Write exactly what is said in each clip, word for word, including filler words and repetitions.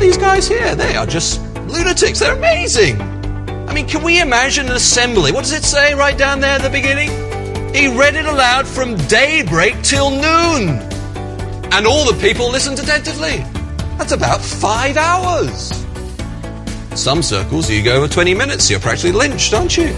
these guys here, they are just lunatics. They're amazing. I mean, can we imagine an assembly? What does it say right down there at the beginning? He read it aloud from daybreak till noon. And all the people listened attentively. That's about five hours. Some circles, you go over twenty minutes, you're practically lynched, aren't you?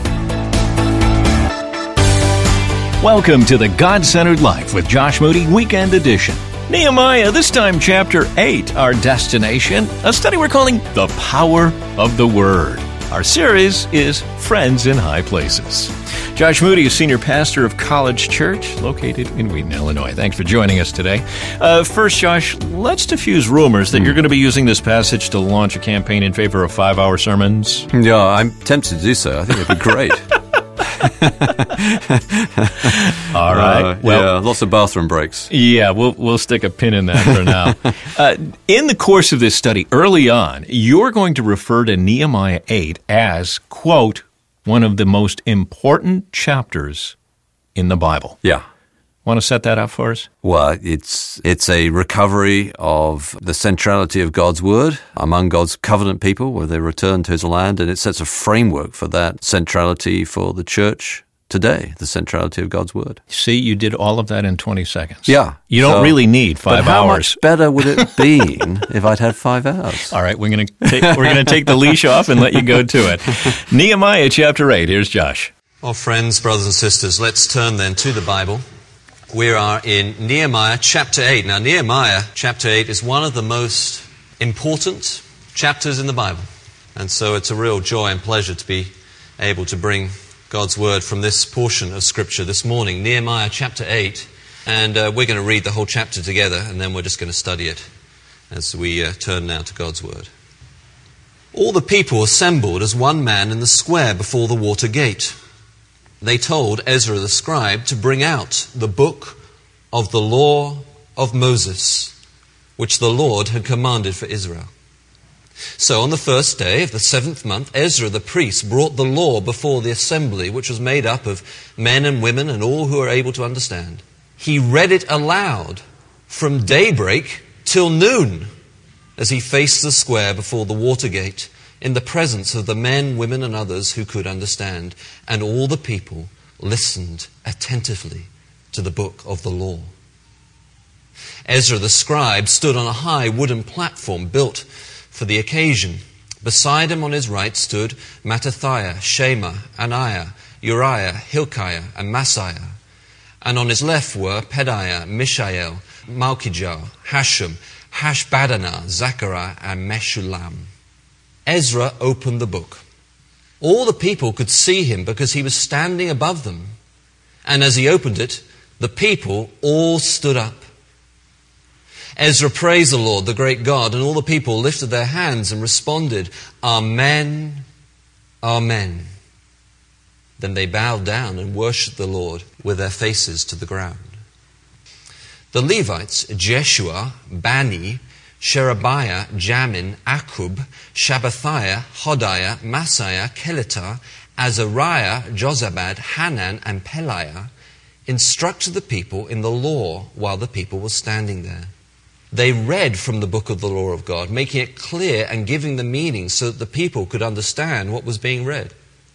Welcome to the God-Centered Life with Josh Moody Weekend Edition. Nehemiah, this time chapter eight, our destination, a study we're calling The Power of the Word. Our series is Friends in High Places. Josh Moody is senior pastor of College Church, located in Wheaton, Illinois. Thanks for joining us today. Uh, first, Josh, let's diffuse rumors that mm. you're going to be using this passage to launch a campaign in favor of five-hour sermons. Yeah, I'm tempted to do so. I think it'd be great. All right. Uh, well, yeah, lots of bathroom breaks. Yeah, we'll we'll stick a pin in that for now. uh, in the course of this study, early on, you're going to refer to Nehemiah eight as, quote, one of the most important chapters in the Bible. Yeah. Want to set that up for us? Well, it's it's a recovery of the centrality of God's Word among God's covenant people where they return to His land, and it sets a framework for that centrality for the church today, the centrality of God's Word. See, you did all of that in twenty seconds. Yeah. You don't so, really need five but how hours. How much better would it been if I'd had five hours? All right, we're going to take, we're going to take the leash off and let you go to it. Nehemiah chapter eight. Here's Josh. Well, friends, brothers and sisters, let's turn then to the Bible. We are in Nehemiah chapter eight. Now, Nehemiah chapter eight is one of the most important chapters in the Bible. And so it's a real joy and pleasure to be able to bring God's Word from this portion of Scripture this morning. Nehemiah chapter eight. And uh, we're going to read the whole chapter together, and then we're just going to study it as we uh, turn now to God's Word. All the people assembled as one man in the square before the water gate. They told Ezra the scribe to bring out the book of the law of Moses, which the Lord had commanded for Israel. So on the first day of the seventh month, Ezra the priest brought the law before the assembly, which was made up of men and women and all who are able to understand. He read it aloud from daybreak till noon as he faced the square before the water gate, in the presence of the men, women, and others who could understand. And all the people listened attentively to the book of the law. Ezra the scribe stood on a high wooden platform built for the occasion. Beside him on his right stood Mattathiah, Shema, Ananiah, Uriah, Hilkiah, and Maaseiah. And on his left were Pedaiah, Mishael, Malchijah, Hashum, Hashbaddanah, Zechariah, and Meshullam. Ezra opened the book. All the people could see him because he was standing above them. And as he opened it, the people all stood up. Ezra praised the Lord, the great God, and all the people lifted their hands and responded, Amen, Amen. Then they bowed down and worshipped the Lord with their faces to the ground. The Levites, Jeshua, Bani, Sherebiah, Jamin, Akub, Shabbathiah, Hodiah, Maaseiah, Kelita, Azariah, Jozabad, Hanan, and Peliah instructed the people in the law while the people were standing there. They read from the book of the law of God, making it clear and giving the meaning so that the people could understand what was being read.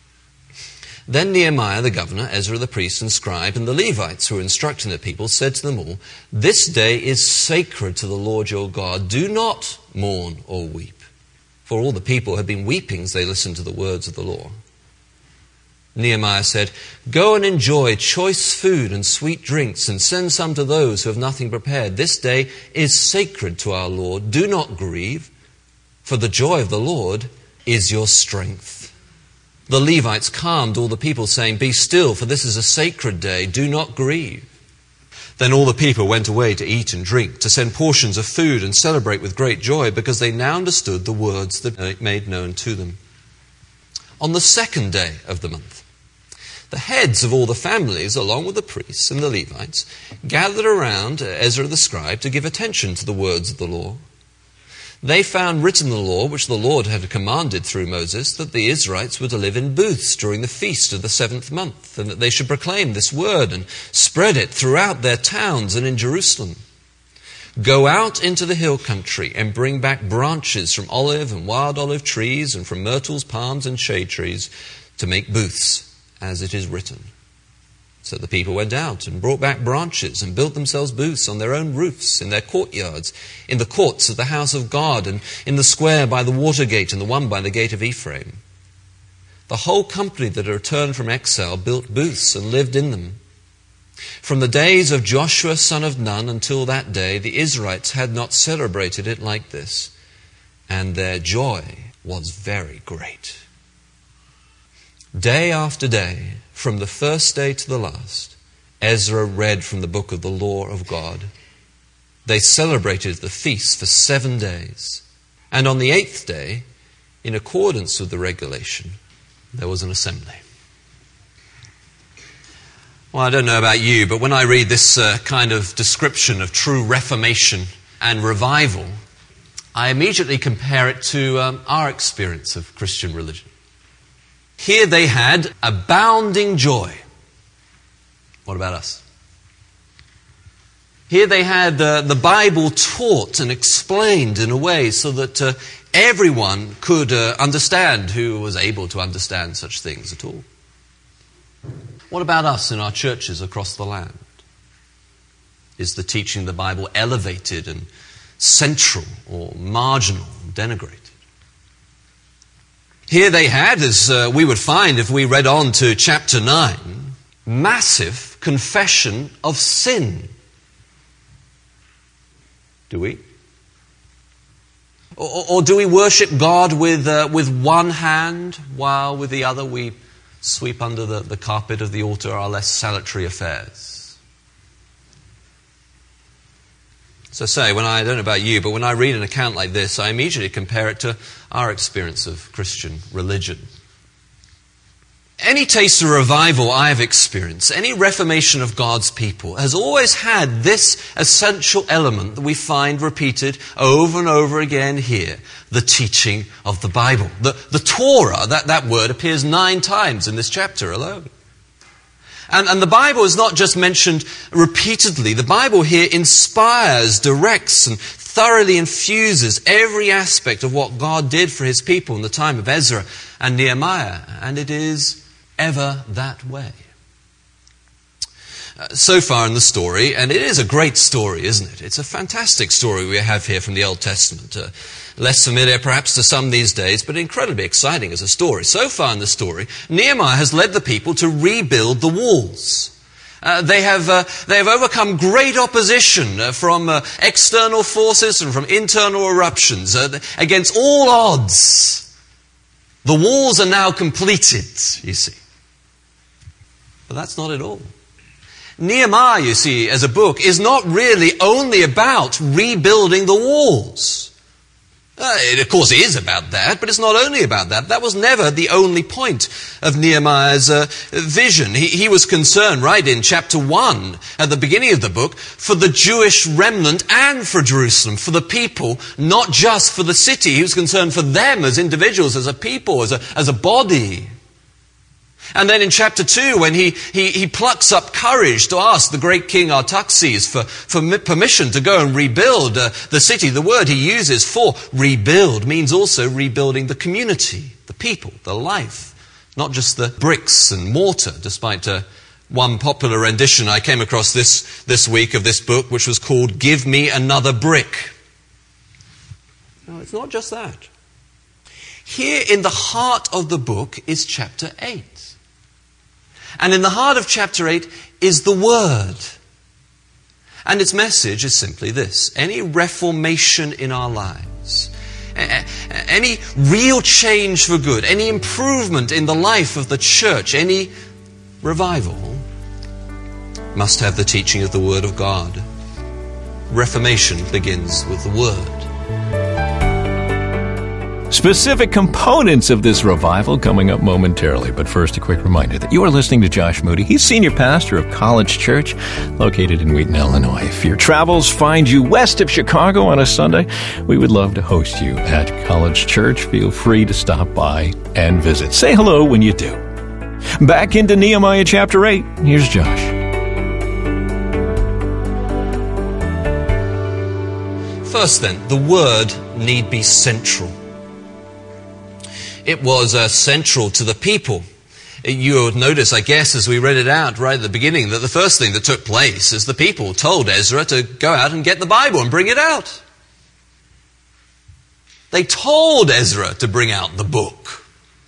Then Nehemiah the governor, Ezra the priest and scribe, and the Levites who were instructing the people said to them all, This day is sacred to the Lord your God. Do not mourn or weep. For all the people had been weeping as they listened to the words of the law. Nehemiah said, Go and enjoy choice food and sweet drinks, and send some to those who have nothing prepared. This day is sacred to our Lord. Do not grieve, for the joy of the Lord is your strength. The Levites calmed all the people, saying, Be still, for this is a sacred day. Do not grieve. Then all the people went away to eat and drink, to send portions of food and celebrate with great joy, because they now understood the words that were made known to them. On the second day of the month, the heads of all the families, along with the priests and the Levites, gathered around Ezra the scribe to give attention to the words of the law. They found written in the law, which the Lord had commanded through Moses, that the Israelites were to live in booths during the feast of the seventh month, and that they should proclaim this word and spread it throughout their towns and in Jerusalem. Go out into the hill country and bring back branches from olive and wild olive trees and from myrtles, palms, and shade trees to make booths, as it is written." So the people went out and brought back branches and built themselves booths on their own roofs, in their courtyards, in the courts of the house of God, and in the square by the water gate and the one by the gate of Ephraim. The whole company that had returned from exile built booths and lived in them. From the days of Joshua son of Nun until that day, the Israelites had not celebrated it like this, and their joy was very great. Day after day, from the first day to the last, Ezra read from the book of the law of God. They celebrated the feast for seven days, and on the eighth day, in accordance with the regulation, there was an assembly. Well, I don't know about you, but when I read this uh, kind of description of true reformation and revival, I immediately compare it to um, our experience of Christian religion. Here they had abounding joy. What about us? Here they had uh, the Bible taught and explained in a way so that uh, everyone could uh, understand who was able to understand such things at all. What about us in our churches across the land? Is the teaching of the Bible elevated and central or marginal, denigrated? Here they had, as uh, we would find if we read on to chapter nine, massive confession of sin. Do we? Or, or do we worship God with, uh, with one hand while with the other we sweep under the, the carpet of the altar our less salutary affairs? So say, when I, I don't know about you, but when I read an account like this, I immediately compare it to our experience of Christian religion. Any taste of revival I have experienced, any reformation of God's people, has always had this essential element that we find repeated over and over again here, the teaching of the Bible. The, the Torah, that, that word appears nine times in this chapter alone. And, and the Bible is not just mentioned repeatedly. The Bible here inspires, directs, and thoroughly infuses every aspect of what God did for his people in the time of Ezra and Nehemiah. And it is ever that way. Uh, so far in the story, and it is a great story, isn't it? It's a fantastic story we have here from the Old Testament. Uh, less familiar perhaps to some these days, but incredibly exciting as a story. So far in the story, Nehemiah has led the people to rebuild the walls. Uh, they have uh, they have overcome great opposition uh, from uh, external forces and from internal eruptions. Uh, against all odds, the walls are now completed, you see. But that's not it all. Nehemiah, you see, as a book, is not really only about rebuilding the walls. Uh, it, of course, is about that, but it's not only about that. That was never the only point of Nehemiah's uh, vision. He, he was concerned, right in chapter one, at the beginning of the book, for the Jewish remnant and for Jerusalem, for the people, not just for the city. He was concerned for them as individuals, as a people, as a, as a body. And then in chapter two, when he, he, he plucks up courage to ask the great king Artaxerxes for, for permission to go and rebuild uh, the city, the word he uses for rebuild means also rebuilding the community, the people, the life, not just the bricks and mortar, despite uh, one popular rendition I came across this, this week of this book, which was called Give Me Another Brick. No, it's not just that. Here in the heart of the book is chapter eight. And in the heart of chapter eight is the Word. And its message is simply this: any reformation in our lives, any real change for good, any improvement in the life of the church, any revival, must have the teaching of the Word of God. Reformation begins with the Word. Specific components of this revival coming up momentarily. But first, a quick reminder that you are listening to Josh Moody. He's senior pastor of College Church, located in Wheaton, Illinois. If your travels find you west of Chicago on a Sunday, we would love to host you at College Church. Feel free to stop by and visit. Say hello when you do. Back into Nehemiah chapter eight. Here's Josh. First then, the word need be central. It was uh, central to the people. You would notice, I guess, as we read it out right at the beginning, that the first thing that took place is the people told Ezra to go out and get the Bible and bring it out. They told Ezra to bring out the book.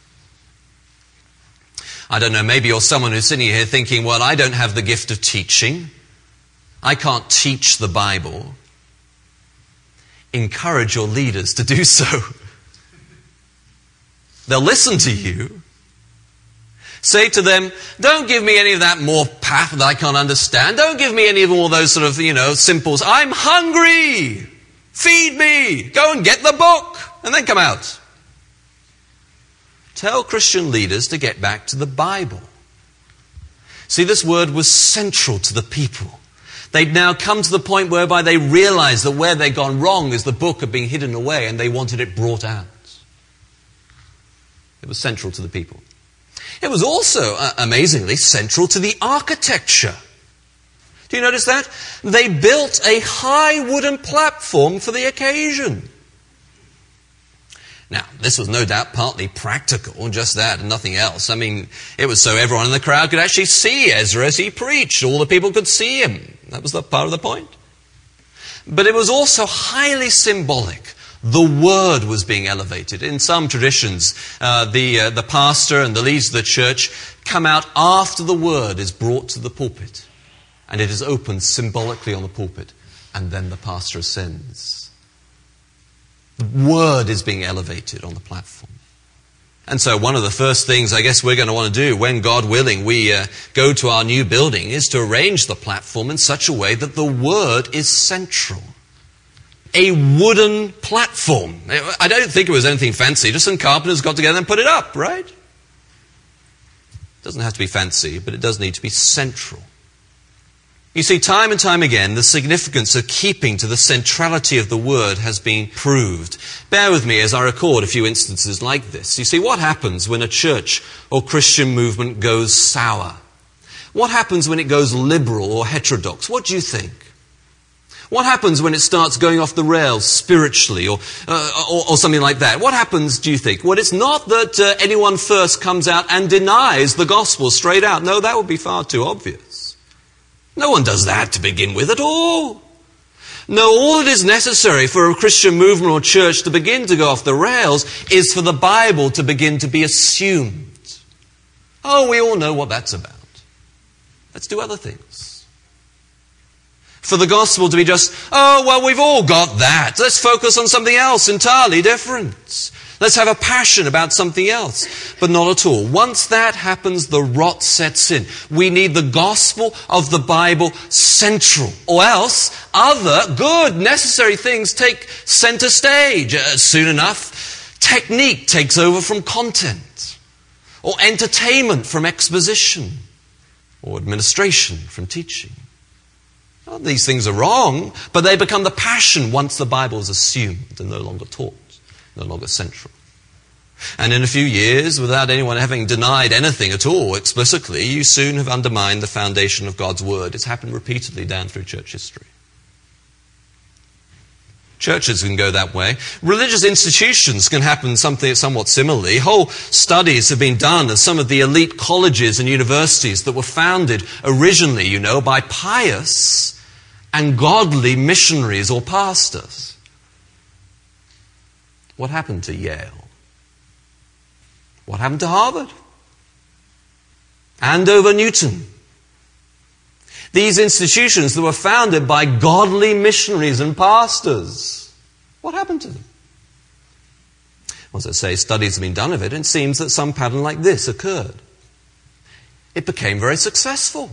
I don't know, maybe you're someone who's sitting here thinking, well, I don't have the gift of teaching. I can't teach the Bible. Encourage your leaders to do so. They'll listen to you. Say to them, don't give me any of that more path that I can't understand. Don't give me any of all those sort of, you know, simples. I'm hungry. Feed me. Go and get the book. And then come out. Tell Christian leaders to get back to the Bible. See, this word was central to the people. They'd now come to the point whereby they realized that where they'd gone wrong is the book had been hidden away and they wanted it brought out. It was central to the people. It was also, uh, amazingly, central to the architecture. Do you notice that? They built a high wooden platform for the occasion. Now, this was no doubt partly practical, just that and nothing else. I mean, it was so everyone in the crowd could actually see Ezra as he preached. All the people could see him. That was the part of the point. But it was also highly symbolic. The word was being elevated. In some traditions, uh, the, uh, the pastor and the leaders of the church come out after the word is brought to the pulpit. And it is opened symbolically on the pulpit. And then the pastor ascends. The word is being elevated on the platform. And so one of the first things I guess we're going to want to do when, God willing, we uh, go to our new building is to arrange the platform in such a way that the word is central. A wooden platform. I don't think it was anything fancy. Just some carpenters got together and put it up, right? It doesn't have to be fancy, but it does need to be central. You see, time and time again, the significance of keeping to the centrality of the word has been proved. Bear with me as I record a few instances like this. You see, what happens when a church or Christian movement goes sour? What happens when it goes liberal or heterodox? What do you think? What happens when it starts going off the rails spiritually or, uh, or, or something like that? What happens, do you think? Well, it's not that uh, anyone first comes out and denies the gospel straight out. No, that would be far too obvious. No one does that to begin with at all. No, all that is necessary for a Christian movement or church to begin to go off the rails is for the Bible to begin to be assumed. Oh, we all know what that's about. Let's do other things. For the gospel to be just, oh, well, we've all got that. Let's focus on something else entirely different. Let's have a passion about something else. But not at all. Once that happens, the rot sets in. We need the gospel of the Bible central. Or else, other good, necessary things take center stage. Uh, soon enough, technique takes over from content. Or entertainment from exposition. Or administration from teaching. Well, these things are wrong, but they become the passion once the Bible is assumed and no longer taught, no longer central. And in a few years, without anyone having denied anything at all explicitly, you soon have undermined the foundation of God's Word. It's happened repeatedly down through church history. Churches can go that way. Religious institutions can happen something somewhat similarly. Whole studies have been done of some of the elite colleges and universities that were founded originally, you know, by pious and godly missionaries or pastors. What happened to Yale? What happened to Harvard? Andover Newton? These institutions that were founded by godly missionaries and pastors. What happened to them? As I say, studies have been done of it, and it seems that some pattern like this occurred. It became very successful.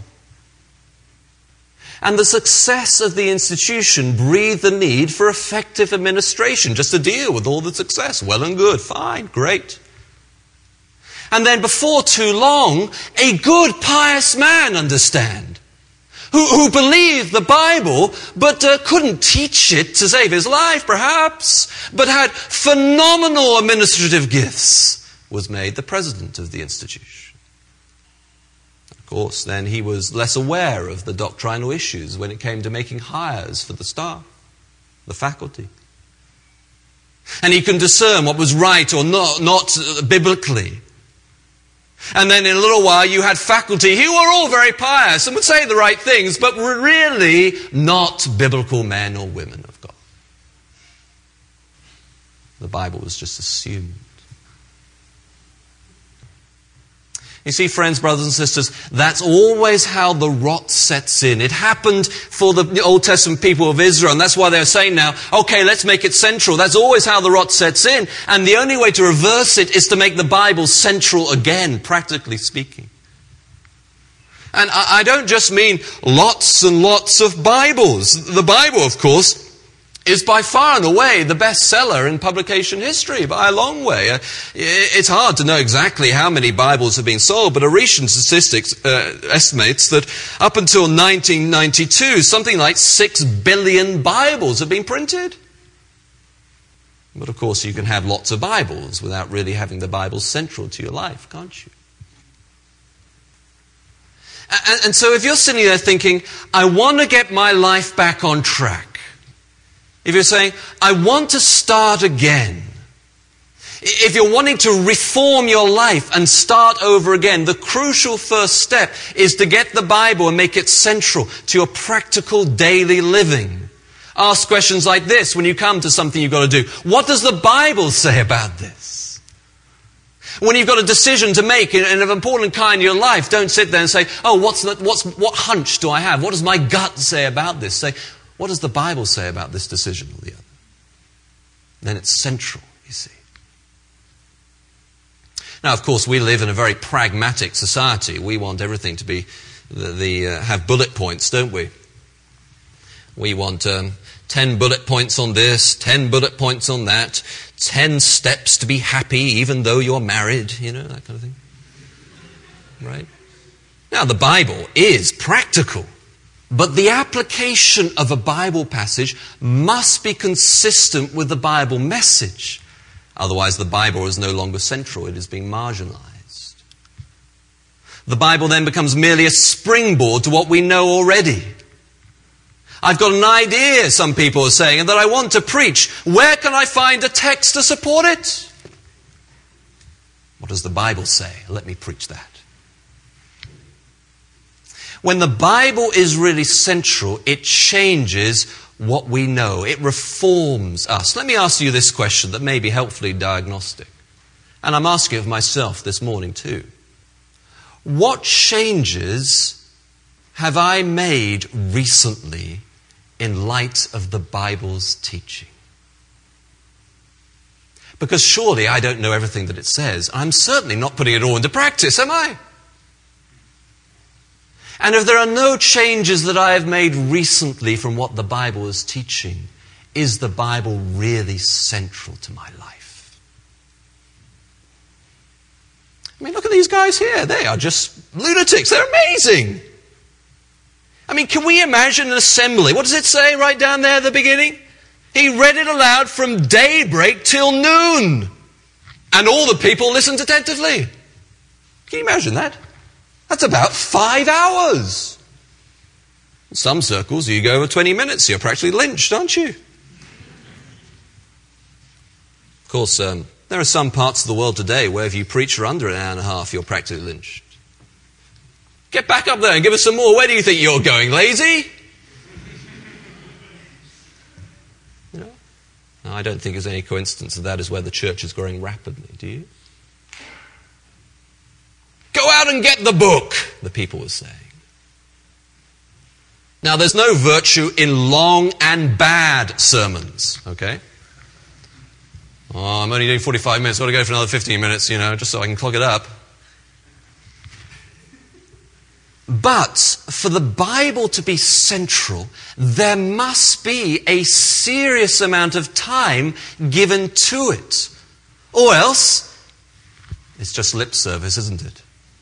And the success of the institution breathed the need for effective administration, just to deal with all the success. Well and good, fine, great. And then before too long, a good, pious man, understand, who, who believed the Bible, but uh, couldn't teach it to save his life, perhaps, but had phenomenal administrative gifts, was made the president of the institution. Of course, then he was less aware of the doctrinal issues when it came to making hires for the staff. the faculty. And he can discern what was right or not, not biblically. And then in a little while you had faculty who were all very pious and would say the right things, but were really not biblical men or women of God. The Bible was just assumed. You see, friends, brothers and sisters, that's always how the rot sets in. It happened for the Old Testament people of Israel, and that's why they're saying now, okay, let's make it central. That's always how the rot sets in, and the only way to reverse it is to make the Bible central again, practically speaking. And I, I don't just mean lots and lots of Bibles. The Bible, of course, is by far and away the bestseller in publication history, by a long way. Uh, it's hard to know exactly how many Bibles have been sold, but a recent statistics uh, estimates that up until nineteen ninety-two, something like six billion Bibles have been printed. But of course, you can have lots of Bibles without really having the Bible central to your life, can't you? And, and so if you're sitting there thinking, I want to get my life back on track, if you're saying, I want to start again, if you're wanting to reform your life and start over again, the crucial first step is to get the Bible and make it central to your practical daily living. Ask questions like this when you come to something you've got to do. What does the Bible say about this? When you've got a decision to make in an important kind of your life, don't sit there and say, oh, what's the, what's, what hunch do I have? What does my gut say about this? Say, what does the Bible say about this decision or the other? Then it's central, you see. Now, of course, we live in a very pragmatic society. We want everything to be the, the uh, have bullet points, don't we? We want um, ten bullet points on this, ten bullet points on that, ten steps to be happy even though you're married, you know, that kind of thing. Right? Now, the Bible is practical. But the application of a Bible passage must be consistent with the Bible message. Otherwise, the Bible is no longer central. It is being marginalized. The Bible then becomes merely a springboard to what we know already. I've got an idea, some people are saying, that I want to preach. Where can I find a text to support it? What does the Bible say? Let me preach that. When the Bible is really central, it changes what we know. It reforms us. Let me ask you this question that may be helpfully diagnostic. And I'm asking of myself this morning too. What changes have I made recently in light of the Bible's teaching? Because surely I don't know everything that it says. I'm certainly not putting it all into practice, am I? And if there are no changes that I have made recently from what the Bible is teaching, is the Bible really central to my life? I mean, look at these guys here. They are just lunatics. They're amazing. I mean, can we imagine an assembly? What does it say right down there at the beginning? He read it aloud from daybreak till noon. And all the people listened attentively. Can you imagine that? That's about five hours. In some circles, you go over twenty minutes, you're practically lynched, aren't you? Of course, um, there are some parts of the world today where if you preach for under an hour and a half, you're practically lynched. Get back up there and give us some more. Where do you think you're going, lazy? You know? No, I don't think there's any coincidence that that is where the church is growing rapidly, do you? Go out and get the book, the people were saying. Now, there's no virtue in long and bad sermons, okay? Oh, I'm only doing forty-five minutes, I've got to go for another fifteen minutes, you know, just so I can clog it up. But for the Bible to be central, there must be a serious amount of time given to it. Or else, it's just lip service, isn't it?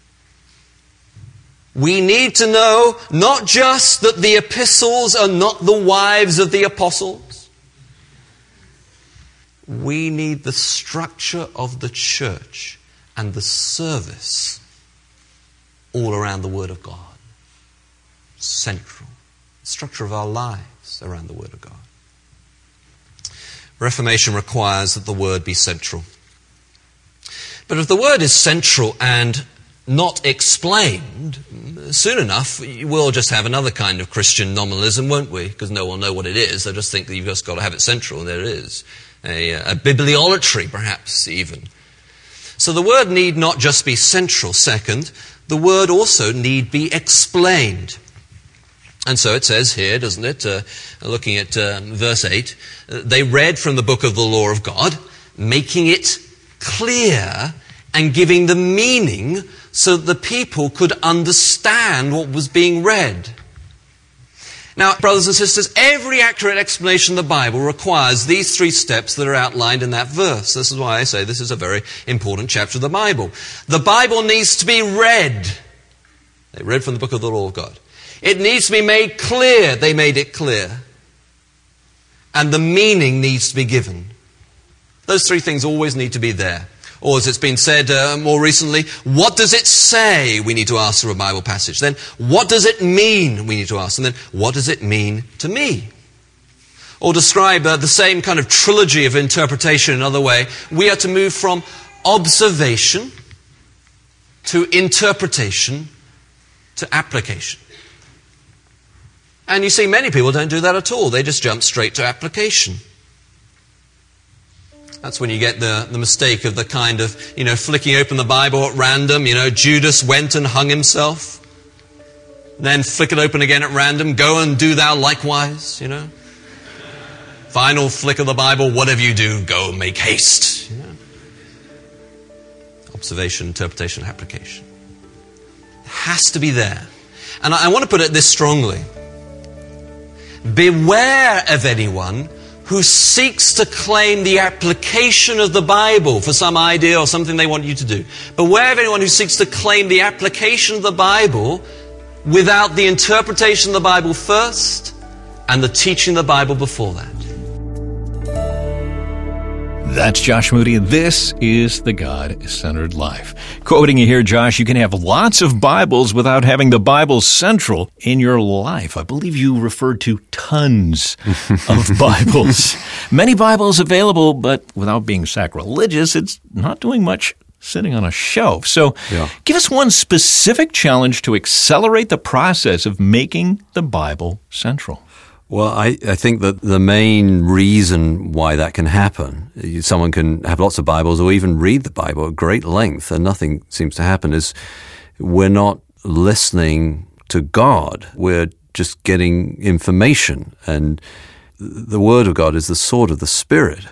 We need to know not just that the epistles are not the wives of the apostles. We need the structure of the church and the service all around the Word of God. Central. The structure of our lives around the Word of God. Reformation requires that the Word be central. But if the Word is central and not explained, soon enough we'll just have another kind of Christian nominalism, won't we? Because no one will know what it is. They'll just think that you've just got to have it central, and there it is. A, a bibliolatry, perhaps, even. So the Word need not just be central. Second, the Word also need be explained. And so it says here, doesn't it, uh, looking at uh, verse eight, uh, they read from the book of the law of God, making it clear and giving the meaning so that the people could understand what was being read. Now, brothers and sisters, every accurate explanation of the Bible requires these three steps that are outlined in that verse. This is why I say this is a very important chapter of the Bible. The Bible needs to be read. They read from the book of the law of God. It needs to be made clear. They made it clear. And the meaning needs to be given. Those three things always need to be there. Or as it's been said uh, more recently, what does it say? We need to ask for a Bible passage. Then, what does it mean? We need to ask. And then, what does it mean to me? Or describe uh, the same kind of trilogy of interpretation another way. We are to move from observation to interpretation to application. And you see, many people don't do that at all. They just jump straight to application. That's when you get the, the mistake of the kind of, you know, flicking open the Bible at random. You know, Judas went and hung himself. Then flick it open again at random. Go and do thou likewise, you know. Final flick of the Bible, whatever you do, go make haste. You know? Observation, interpretation, application. It has to be there. And I, I want to put it this strongly. Beware of anyone who seeks to claim the application of the Bible for some idea or something they want you to do. Beware of anyone who seeks to claim the application of the Bible without the interpretation of the Bible first and the teaching of the Bible before that. That's Josh Moody. This is the God-Centered Life. Quoting you here, Josh, you can have lots of Bibles without having the Bible central in your life. I believe you referred to tons of Bibles. Many Bibles available, but without being sacrilegious, it's not doing much sitting on a shelf. So yeah. Give us one specific challenge to accelerate the process of making the Bible central. Well, I, I think that the main reason why that can happen, someone can have lots of Bibles or even read the Bible at great length and nothing seems to happen, is we're not listening to God. We're just getting information. And the Word of God is the sword of the Spirit.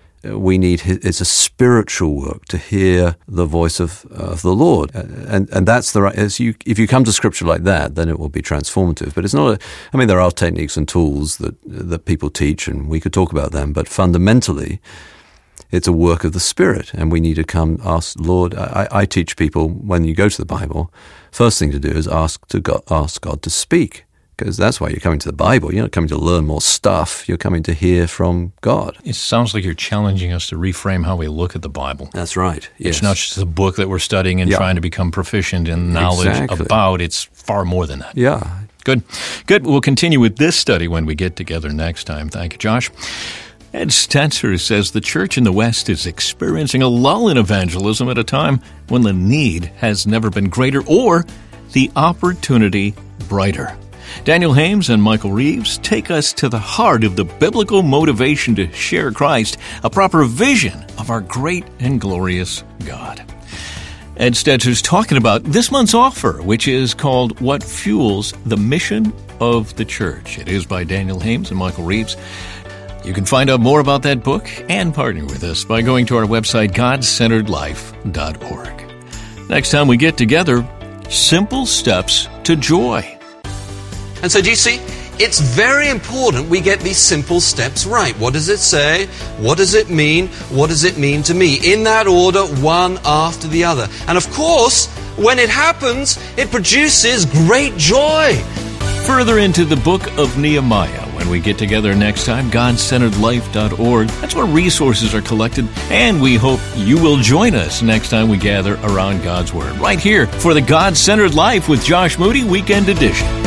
We need, it's a spiritual work to hear the voice of, of the Lord. And and that's the right, as you, if you come to Scripture like that, then it will be transformative. But it's not a, I mean, there are techniques and tools that, that people teach, and we could talk about them, but fundamentally, it's a work of the Spirit, and we need to come ask, Lord, I, I teach people, when you go to the Bible, first thing to do is ask to God, ask God to speak. Because that's why you're coming to the Bible. You're not coming to learn more stuff. You're coming to hear from God. It sounds like you're challenging us to reframe how we look at the Bible. That's right. Yes. It's not just a book that we're studying and yeah. trying to become proficient in knowledge exactly. about. It's far more than that. Yeah. Good. Good. We'll continue with this study when we get together next time. Thank you, Josh. Ed Stetzer says the church in the West is experiencing a lull in evangelism at a time when the need has never been greater or the opportunity brighter. Daniel Hames and Michael Reeves take us to the heart of the biblical motivation to share Christ, a proper vision of our great and glorious God. Ed Stetzer's talking about this month's offer, which is called What Fuels the Mission of the Church. It is by Daniel Hames and Michael Reeves. You can find out more about that book and partner with us by going to our website, god centered life dot org. Next time we get together, simple steps to joy. And so do you see, it's very important we get these simple steps right. What does it say? What does it mean? What does it mean to me? In that order, one after the other. And of course, when it happens, it produces great joy. Further into the book of Nehemiah, when we get together next time, god centered life dot org. That's where resources are collected, and we hope you will join us next time we gather around God's Word, right here for the God-Centered Life with Josh Moody Weekend Edition.